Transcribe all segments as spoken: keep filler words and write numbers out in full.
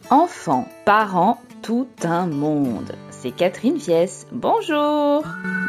Enfants, parents, tout un monde. C'est Catherine Viès. Bonjour.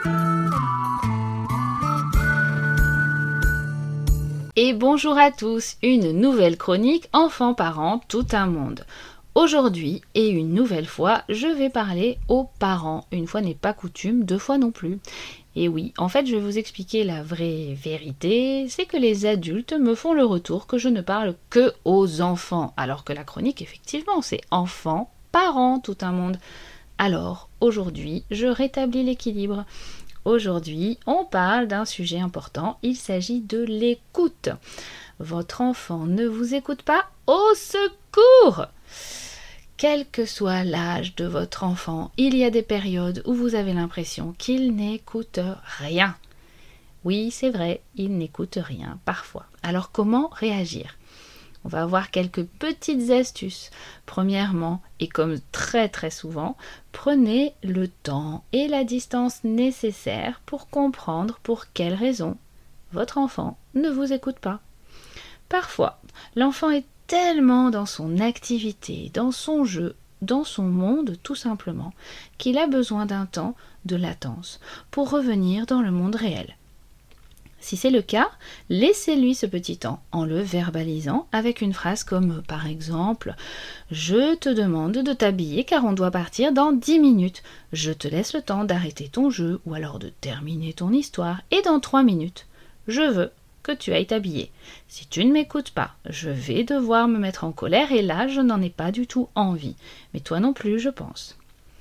Et bonjour à tous, une nouvelle chronique Enfants, parents, tout un monde. Aujourd'hui, et une nouvelle fois, je vais parler aux parents. Une fois n'est pas coutume, deux fois non plus. Et oui, en fait, je vais vous expliquer la vraie vérité, c'est que les adultes me font le retour que je ne parle que aux enfants, alors que la chronique, effectivement, c'est enfants, parents, tout un monde. Alors, aujourd'hui, je rétablis l'équilibre. Aujourd'hui, on parle d'un sujet important, il s'agit de l'écoute. Votre enfant ne vous écoute pas? Au secours! Quel que soit l'âge de votre enfant, il y a des périodes où vous avez l'impression qu'il n'écoute rien. Oui, c'est vrai, il n'écoute rien parfois. Alors comment réagir? On va avoir quelques petites astuces. Premièrement, et comme très très souvent, prenez le temps et la distance nécessaires pour comprendre pour quelles raisons votre enfant ne vous écoute pas. Parfois, l'enfant est tellement dans son activité, dans son jeu, dans son monde tout simplement, qu'il a besoin d'un temps de latence pour revenir dans le monde réel. Si c'est le cas, laissez-lui ce petit temps en le verbalisant avec une phrase comme par exemple « Je te demande de t'habiller car on doit partir dans dix minutes. Je te laisse le temps d'arrêter ton jeu ou alors de terminer ton histoire et dans trois minutes, je veux que tu ailles t'habiller. Si tu ne m'écoutes pas, je vais devoir me mettre en colère et là, je n'en ai pas du tout envie. Mais toi non plus, je pense. »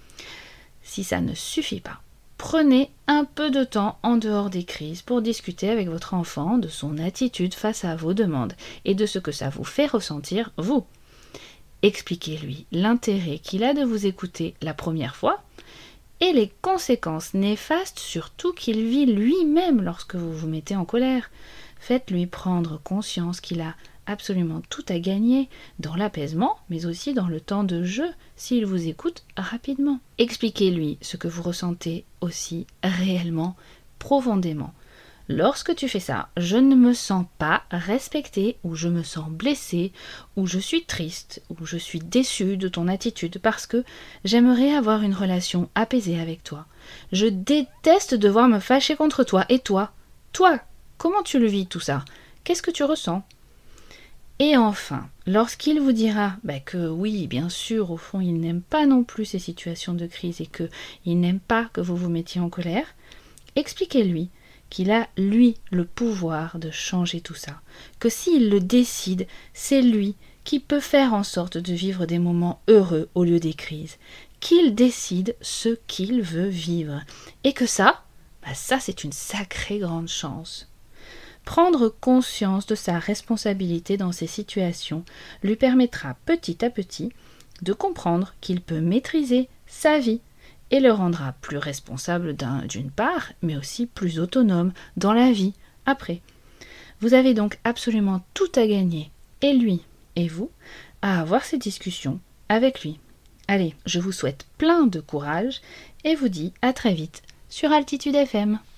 Si ça ne suffit pas, prenez un peu de temps en dehors des crises pour discuter avec votre enfant de son attitude face à vos demandes et de ce que ça vous fait ressentir, vous. Expliquez-lui l'intérêt qu'il a de vous écouter la première fois et les conséquences néfastes surtout qu'il vit lui-même lorsque vous vous mettez en colère. Faites-lui prendre conscience qu'il a absolument tout à gagner dans l'apaisement, mais aussi dans le temps de jeu, s'il vous écoute rapidement. Expliquez-lui ce que vous ressentez aussi réellement, profondément. Lorsque tu fais ça, je ne me sens pas respectée, ou je me sens blessée, ou je suis triste, ou je suis déçue de ton attitude parce que j'aimerais avoir une relation apaisée avec toi. Je déteste devoir me fâcher contre toi. Et toi? Toi, comment tu le vis tout ça? Qu'est-ce que tu ressens? Et enfin, lorsqu'il vous dira bah, que oui, bien sûr, au fond, il n'aime pas non plus ces situations de crise et qu'il n'aime pas que vous vous mettiez en colère, expliquez-lui qu'il a, lui, le pouvoir de changer tout ça, que s'il le décide, c'est lui qui peut faire en sorte de vivre des moments heureux au lieu des crises, qu'il décide ce qu'il veut vivre, et que ça, bah ça c'est une sacrée grande chance. Prendre conscience de sa responsabilité dans ces situations lui permettra petit à petit de comprendre qu'il peut maîtriser sa vie et le rendra plus responsable d'un, d'une part, mais aussi plus autonome dans la vie après. Vous avez donc absolument tout à gagner, et lui et vous, à avoir ces discussions avec lui. Allez, je vous souhaite plein de courage et vous dis à très vite sur Altitude F M.